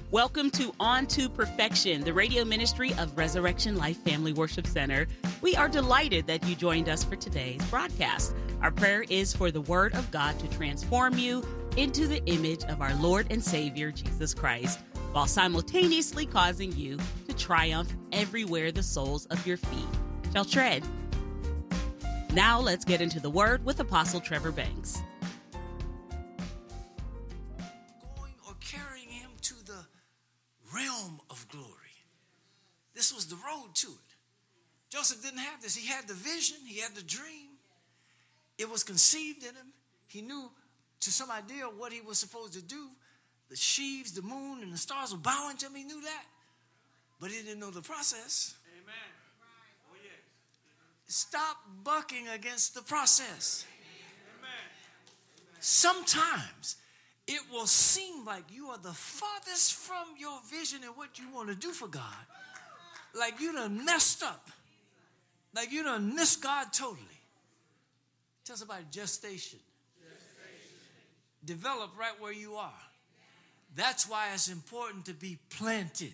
Welcome to On to Perfection, the radio ministry of Resurrection Life Family Worship Center. We are delighted that you joined us for today's broadcast. Our prayer is for the Word of God to transform you into the image of our Lord and Savior, Jesus Christ, while simultaneously causing you to triumph everywhere the soles of your feet shall tread. Now let's get into the Word with Apostle Trevor Banks. Carrying him to the realm of glory. This was the road to it. Joseph didn't have this. He had the vision. He had the dream. It was conceived in him. He knew to some idea what he was supposed to do. The sheaves, the moon, and the stars were bowing to him. He knew that. But he didn't know the process. Amen. Oh, yeah. Stop bucking against the process. Amen. Sometimes it will seem like you are the farthest from your vision and what you want to do for God. Like you done messed up. Like you done missed God totally. Tell somebody gestation. Develop right where you are. That's why it's important to be planted.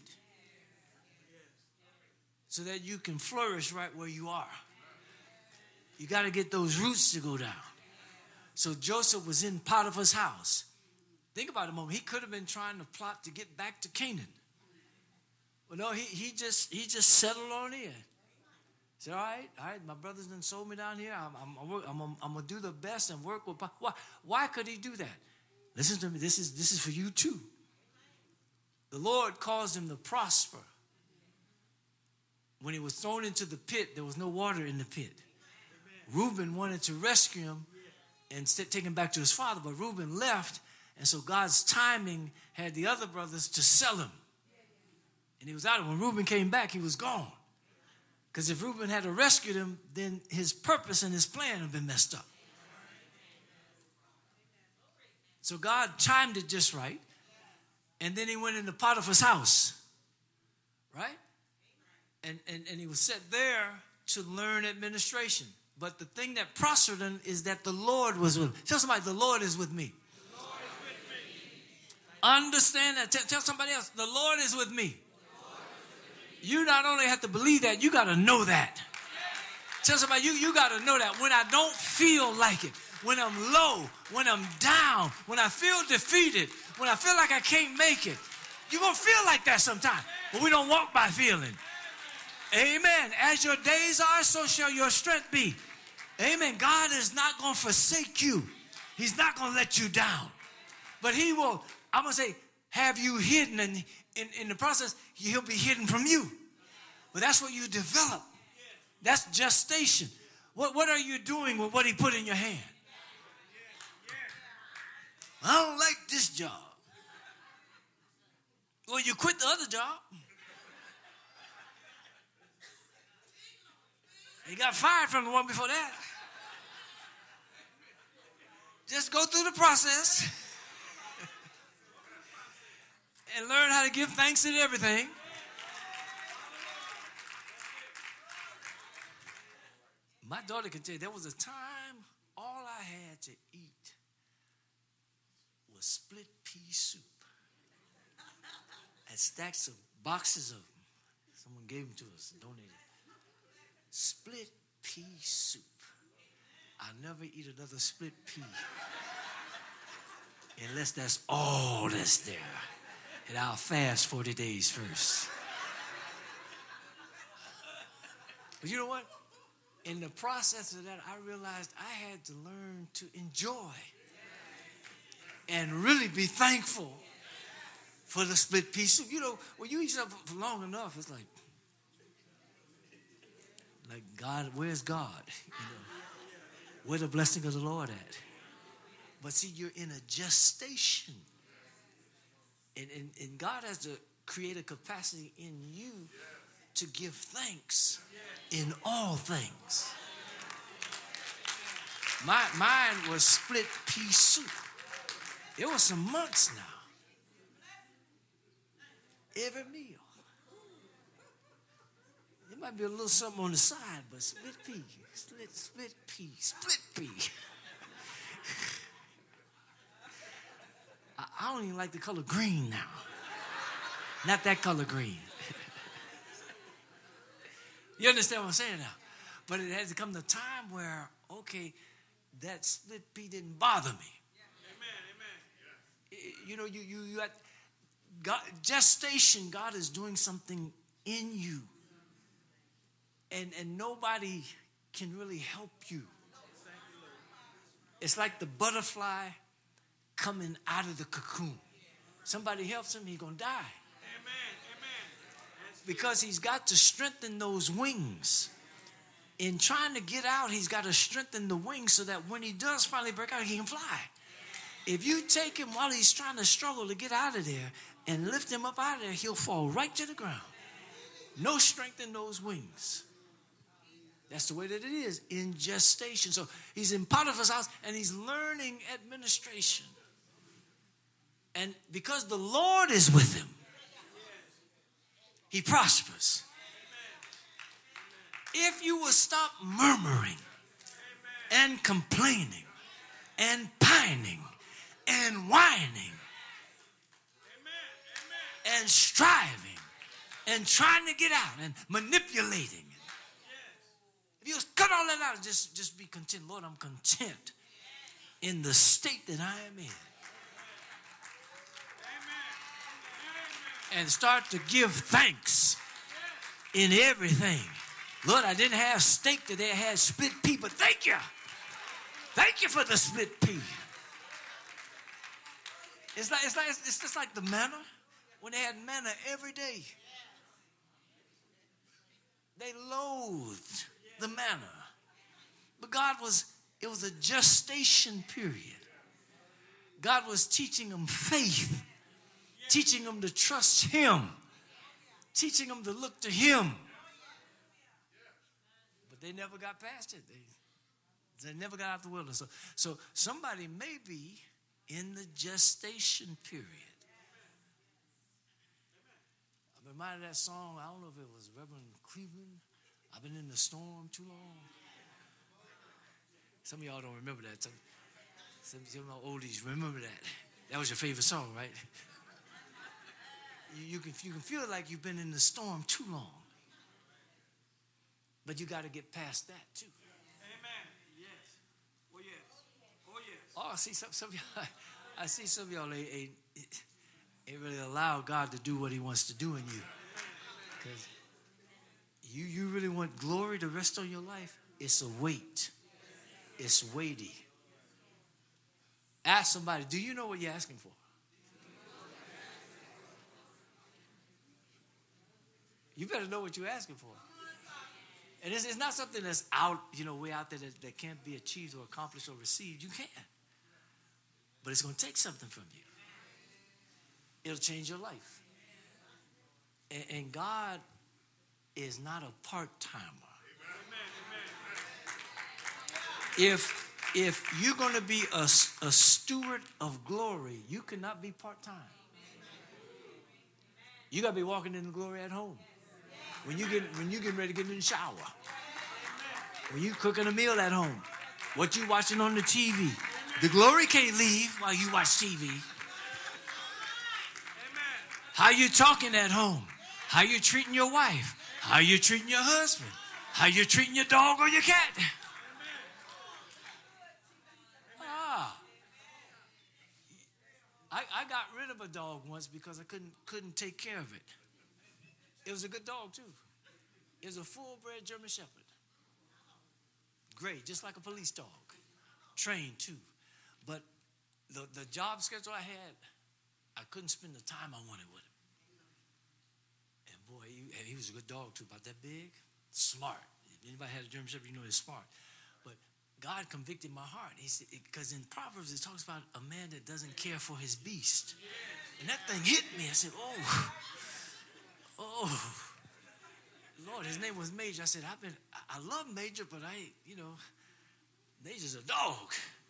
So that you can flourish right where you are. You got to get those roots to go down. So Joseph was in Potiphar's house. Think about it a moment. He could have been trying to plot to get back to Canaan. But no, he just settled on in. He said, all right, my brothers done sold me down here. I'm going to do the best and work with. Why could he do that? Listen to me. This is for you too. The Lord caused him to prosper. When he was thrown into the pit, there was no water in the pit. Reuben wanted to rescue him and take him back to his father, but Reuben left. And so God's timing had the other brothers to sell him. And he was out. When Reuben came back, he was gone. Because if Reuben had rescued him, then his purpose and his plan had been messed up. So God timed it just right. And then he went into Potiphar's house. Right? And he was set there to learn administration. But the thing that prospered him is that the Lord was with him. Tell somebody, the Lord is with me. Understand that. Tell somebody else, the Lord is with me. You not only have to believe that, you got to know that. Tell somebody, you got to know that. When I don't feel like it, when I'm low, when I'm down, when I feel defeated, when I feel like I can't make it, you're going to feel like that sometime. But we don't walk by feeling. Amen. As your days are, so shall your strength be. Amen. God is not going to forsake you. He's not going to let you down. But he will, I'm going to say, have you hidden, and in the process, he'll be hidden from you. But that's what you develop. That's gestation. What are you doing with what he put in your hand? I don't like this job. Well, you quit the other job. You got fired from the one before that. Just go through the process. And learn how to give thanks in everything. My daughter can tell you, there was a time all I had to eat was split pea soup. I had stacks of boxes of them. Someone gave them to us, donated. Split pea soup. I'll never eat another split pea unless that's all that's there. And I'll fast 40 days first. But you know what? In the process of that, I realized I had to learn to enjoy and really be thankful for the split pea soup. You know, when you eat something for long enough, it's like God, where's God? You know, where the blessing of the Lord at? But see, you're in a gestation. And God has to create a capacity in you to give thanks in all things. Mine was split pea soup. It was some months now. Every meal. It might be a little something on the side, but split pea. Split pea. I don't even like the color green now. Not that color green. You understand what I'm saying now? But it had to come to a time where, okay, that split pea didn't bother me. You know, you got God, gestation, God is doing something in you. And nobody can really help you. It's like the butterfly coming out of the cocoon. Somebody helps him, he's going to die. Because he's got to strengthen those wings. In trying to get out, he's got to strengthen the wings so that when he does finally break out, he can fly. If you take him while he's trying to struggle to get out of there and lift him up out of there, he'll fall right to the ground. No strength in those wings. That's the way that it is in gestation. So he's in Potiphar's house and he's learning administration. And because the Lord is with him, he prospers. If you will stop murmuring and complaining and pining and whining and striving and trying to get out and manipulating, if you just cut all that out and just be content. Lord, I'm content in the state that I am in. And start to give thanks in everything. Lord, I didn't have steak today. I had split pea, but thank you. Thank you for the split pea. It's just like the manna. When they had manna every day, they loathed the manna. But it was a gestation period. God was teaching them faith, teaching them to trust him, teaching them to look to him. But they never got past it. They never got out the wilderness. So somebody may be in the gestation period. I'm reminded of that song. I don't know if it was Reverend Cleveland. I've been in the storm too long. Some of y'all don't remember that. Some of y'all oldies remember that. That was your favorite song, right? You can feel like you've been in the storm too long. But you got to get past that too. Amen. Yes. Oh, yes. Oh, yes. Oh, I see some of y'all. I see some of y'all ain't really allow God to do what he wants to do in you. Because you really want glory to rest on your life. It's a weight. It's weighty. Ask somebody, do you know what you're asking for? You better know what you're asking for. And it's not something that's out, way out there that can't be achieved or accomplished or received. You can. But it's going to take something from you. It'll change your life. And God is not a part-timer. If you're going to be a steward of glory, you cannot be part-time. You got to be walking in the glory at home. When you get ready to get in the shower. When you cooking a meal at home. What you watching on the TV. The glory can't leave while you watch TV. How you talking at home. How you treating your wife. How you treating your husband. How you treating your dog or your cat. I got rid of a dog once because I couldn't take care of it. It was a good dog too. It was a full-bred German Shepherd. Great, just like a police dog. Trained too. But the job schedule I had, I couldn't spend the time I wanted with him. And boy, he was a good dog too, about that big, smart. If anybody had a German Shepherd, you know he's smart. But God convicted my heart. He said, because in Proverbs it talks about a man that doesn't care for his beast. And that thing hit me. I said, oh, Lord, his name was Major. I said, I love Major, but Major's a dog.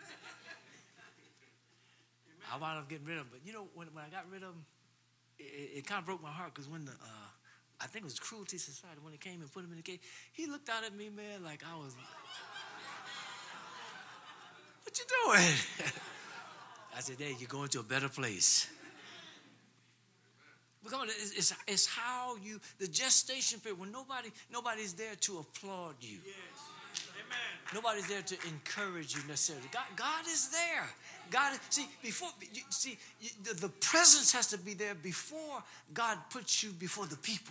I wound up getting rid of him. But when I got rid of him, it kind of broke my heart because when I think it was Cruelty Society, when it came and put him in the cage, he looked out at me, man, like I was, what you doing? I said, hey, you're going to a better place. It's how you, the gestation period, when nobody's there to applaud you. Yes. Amen. Nobody's there to encourage you necessarily. God is there. The presence has to be there before God puts you before the people.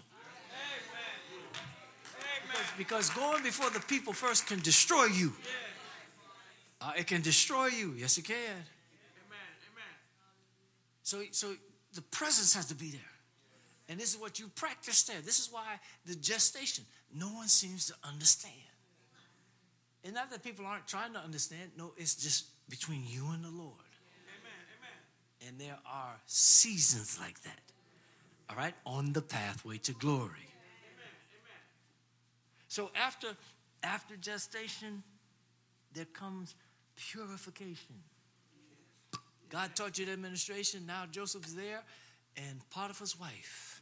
Amen. Because going before the people first can destroy you. It can destroy you. Yes, it can. Amen. So the presence has to be there. And this is what you practice there. This is why the gestation, no one seems to understand. And not that people aren't trying to understand. No, it's just between you and the Lord. Amen. And there are seasons like that. All right? On the pathway to glory. Amen. So after gestation, there comes purification. God taught you the administration. Now Joseph's there. And Potiphar's wife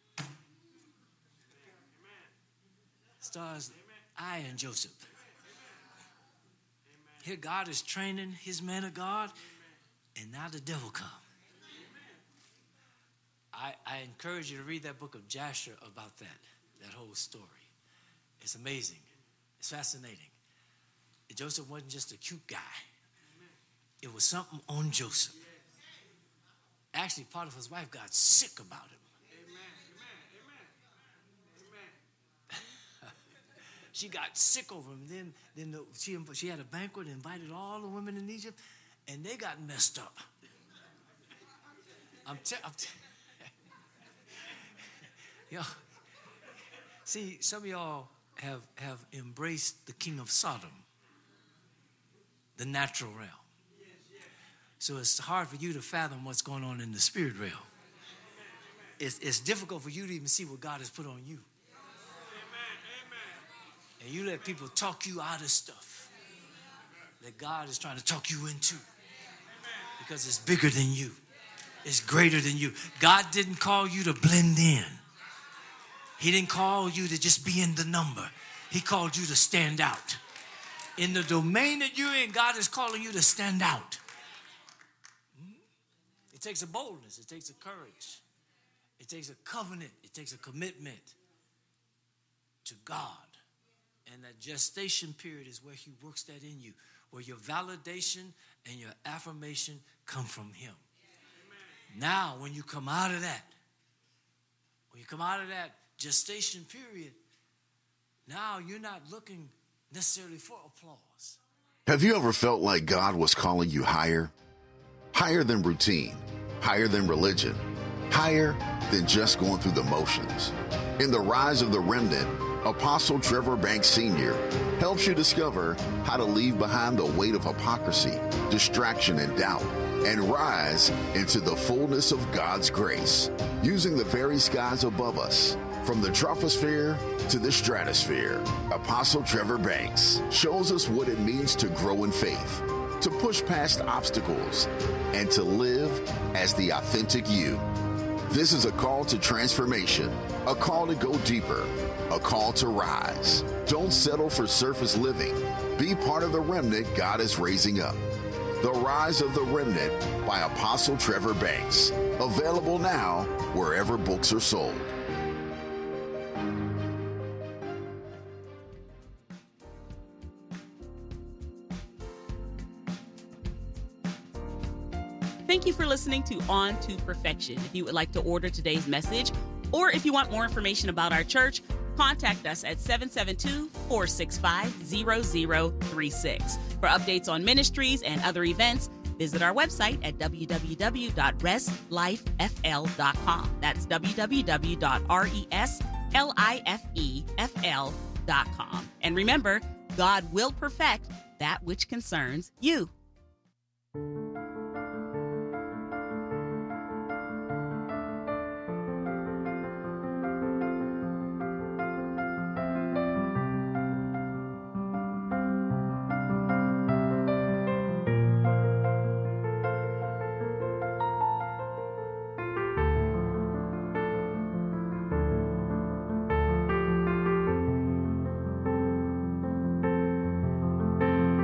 stars eye in Joseph. Here God is training his man of God, and now the devil come. I encourage you to read that book of Jasher about that whole story. It's amazing. It's fascinating. Joseph wasn't just a cute guy. It was something on Joseph. Actually, Potiphar's wife got sick about him. She got sick over him. Then she had a banquet and invited all the women in Egypt, and they got messed up. See, some of y'all have embraced the king of Sodom, the natural realm. So it's hard for you to fathom what's going on in the spirit realm. It's difficult for you to even see what God has put on you. And you let people talk you out of stuff that God is trying to talk you into. Because it's bigger than you. It's greater than you. God didn't call you to blend in. He didn't call you to just be in the number. He called you to stand out. In the domain that you're in, God is calling you to stand out. It takes a boldness. It takes a courage. It takes a covenant. It takes a commitment to God. And that gestation period is where he works that in you, where your validation and your affirmation come from him. Amen. Now, when you come out of that gestation period, now you're not looking necessarily for applause. Have you ever felt like God was calling you higher? Higher than routine, higher than religion, higher than just going through the motions. In The Rise of the Remnant, Apostle Trevor Banks Sr. helps you discover how to leave behind the weight of hypocrisy, distraction, and doubt, and rise into the fullness of God's grace, using the very skies above us. From the troposphere to the stratosphere, Apostle Trevor Banks shows us what it means to grow in faith, to push past obstacles, and to live as the authentic you. This is a call to transformation, a call to go deeper, a call to rise. Don't settle for surface living. Be part of the remnant God is raising up. The Rise of the Remnant by Apostle Trevor Banks. Available now wherever books are sold. Thank you for listening to On to Perfection. If you would like to order today's message, or if you want more information about our church, contact us at 772-465-0036. For updates on ministries and other events, visit our website at www.reslifefl.com. That's www.reslifefl.com. And remember, God will perfect that which concerns you.